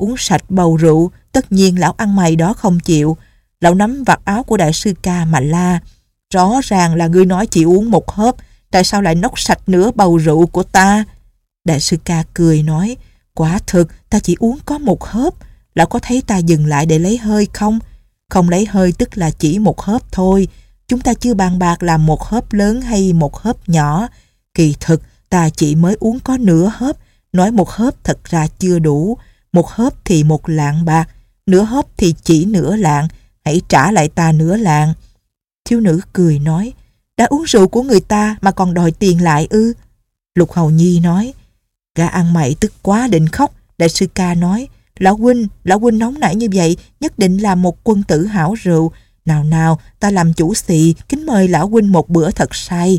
uống sạch bầu rượu. Tất nhiên lão ăn mày đó không chịu. Lão nắm vạt áo của đại sư ca mà la: rõ ràng là ngươi nói chỉ uống một hớp, tại sao lại nốc sạch nửa bầu rượu của ta? Đại sư ca cười nói: quả thực ta chỉ uống có một hớp. Lão có thấy ta dừng lại để lấy hơi không? Không lấy hơi tức là chỉ một hớp thôi. Chúng ta chưa bàn bạc là một hớp lớn hay một hớp nhỏ. Kỳ thực ta chỉ mới uống có nửa hớp. Nói một hớp thật ra chưa đủ. Một hớp thì 1 lạng bạc, nửa hớp thì chỉ nửa lạng. Hãy trả lại ta nửa lạng. Thiếu nữ cười nói: đã uống rượu của người ta mà còn đòi tiền lại ư? Lục Hầu Nhi nói: gã ăn mày tức quá định khóc. Đại sư ca nói: lão huynh nóng nảy như vậy, nhất định là một quân tử hảo rượu. Nào nào, ta làm chủ xì, kính mời lão huynh một bữa thật say.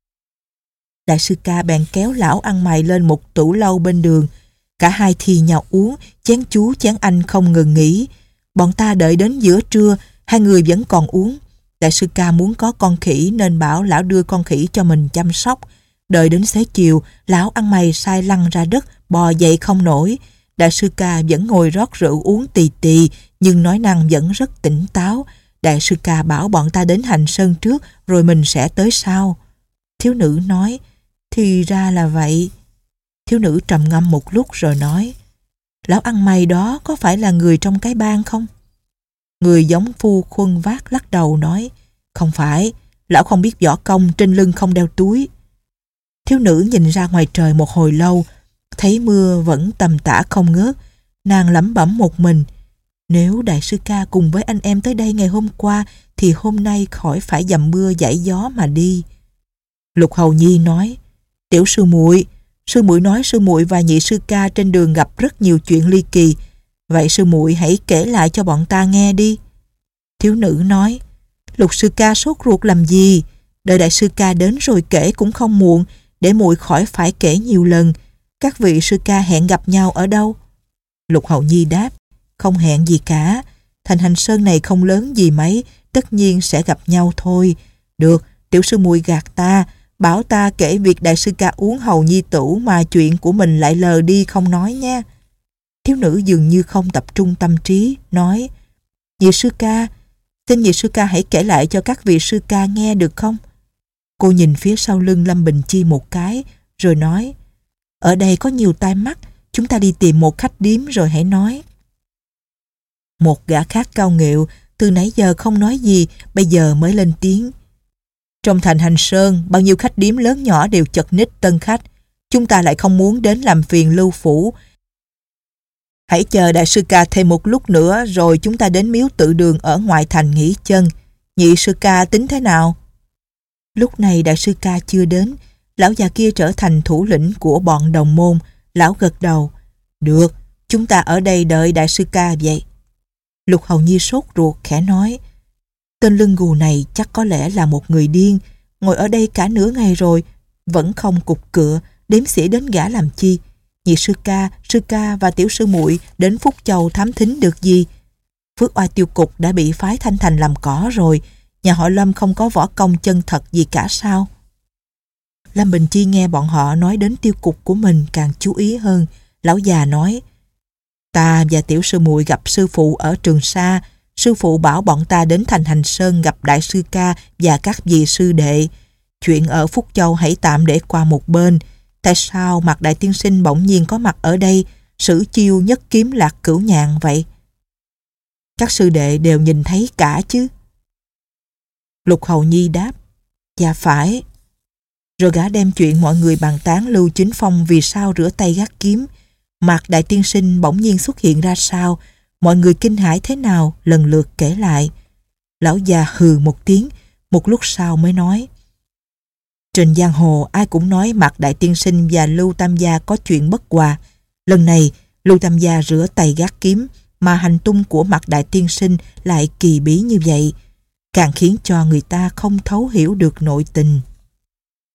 Đại sư ca bèn kéo lão ăn mày lên một tủ lâu bên đường. Cả hai thì nhau uống, chén chú chén anh không ngừng nghỉ. Bọn ta đợi đến giữa trưa, hai người vẫn còn uống. Đại sư ca muốn có con khỉ nên bảo lão đưa con khỉ cho mình chăm sóc. Đợi đến xế chiều, lão ăn mày sai lăn ra đất, bò dậy không nổi. Đại sư ca vẫn ngồi rót rượu uống tì tì, nhưng nói năng vẫn rất tỉnh táo. Đại sư ca bảo bọn ta đến Hành Sơn trước, rồi mình sẽ tới sau. Thiếu nữ nói: thì ra là vậy. Thiếu nữ trầm ngâm một lúc rồi nói: lão ăn mày đó có phải là người trong cái bang không? Người giống phu khuân vác lắc đầu nói: không phải, lão không biết võ công, trên lưng không đeo túi. Thiếu nữ nhìn ra ngoài trời một hồi lâu, thấy mưa vẫn tầm tã không ngớt. Nàng lẩm bẩm một mình: nếu đại sư ca cùng với anh em tới đây ngày hôm qua thì hôm nay khỏi phải dầm mưa dãi gió mà đi. Lục Hầu Nhi nói: tiểu sư muội nói sư muội và nhị sư ca trên đường gặp rất nhiều chuyện ly kỳ. Vậy sư muội hãy kể lại cho bọn ta nghe đi. Thiếu nữ nói: Lục sư ca sốt ruột làm gì? Đợi đại sư ca đến rồi kể cũng không muộn, để muội khỏi phải kể nhiều lần. Các vị sư ca hẹn gặp nhau ở đâu? Lục Hầu Nhi đáp: không hẹn gì cả. Thành Hành Sơn này không lớn gì mấy, tất nhiên sẽ gặp nhau thôi. Được, tiểu sư muội gạt ta, bảo ta kể việc đại sư ca uống Hầu Nhi tửu mà chuyện của mình lại lờ đi không nói nha. Thiếu nữ dường như không tập trung tâm trí, nói: nhị sư ca, xin nhị sư ca hãy kể lại cho các vị sư ca nghe được không? Cô nhìn phía sau lưng Lâm Bình Chi một cái, rồi nói: ở đây có nhiều tai mắt, chúng ta đi tìm một khách điếm rồi hãy nói. Một gã khác cao nghệu, từ nãy giờ không nói gì, bây giờ mới lên tiếng: trong thành Hành Sơn, bao nhiêu khách điếm lớn nhỏ đều chật ních tân khách. Chúng ta lại không muốn đến làm phiền Lưu Phủ. Hãy chờ đại sư ca thêm một lúc nữa rồi chúng ta đến miếu tự đường ở ngoại thành nghỉ chân. Nhị sư ca tính thế nào? Lúc này đại sư ca chưa đến. Lão già kia trở thành thủ lĩnh của bọn đồng môn. Lão gật đầu: được, chúng ta ở đây đợi đại sư ca vậy. Lục Hầu Nhi sốt ruột khẽ nói: tên lưng gù này chắc có lẽ là một người điên. Ngồi ở đây cả nửa ngày rồi vẫn không cục cựa, đếm xỉa đến gã làm chi? Nhị sư ca và tiểu sư muội đến Phúc Châu thám thính được gì? Phước Oai tiêu cục đã bị phái Thanh Thành làm cỏ rồi. Nhà họ Lâm không có võ công chân thật gì cả sao? Lâm Bình Chi nghe bọn họ nói đến tiêu cục của mình càng chú ý hơn. Lão già nói: ta và tiểu sư muội gặp sư phụ ở Trường Sa. Sư phụ bảo bọn ta đến thành Hành Sơn gặp đại sư ca và các vị sư đệ. Chuyện ở Phúc Châu hãy tạm để qua một bên. Tại sao Mạc đại tiên sinh bỗng nhiên có mặt ở đây, sử chiêu nhất kiếm Lạc Cửu Nhạn vậy? Các sư đệ đều nhìn thấy cả chứ? Lục Hầu Nhi đáp: dạ phải. Rồi gã đem chuyện mọi người bàn tán Lưu Chính Phong vì sao rửa tay gác kiếm, Mạc đại tiên sinh bỗng nhiên xuất hiện ra sao, mọi người kinh hãi thế nào, lần lượt kể lại. Lão già hừ một tiếng, một lúc sau mới nói: trên giang hồ ai cũng nói Mạc đại tiên sinh và Lưu Tam gia có chuyện bất hòa. Lần này Lưu Tam gia rửa tay gác kiếm, mà hành tung của Mạc đại tiên sinh lại kỳ bí như vậy, càng khiến cho người ta không thấu hiểu được nội tình.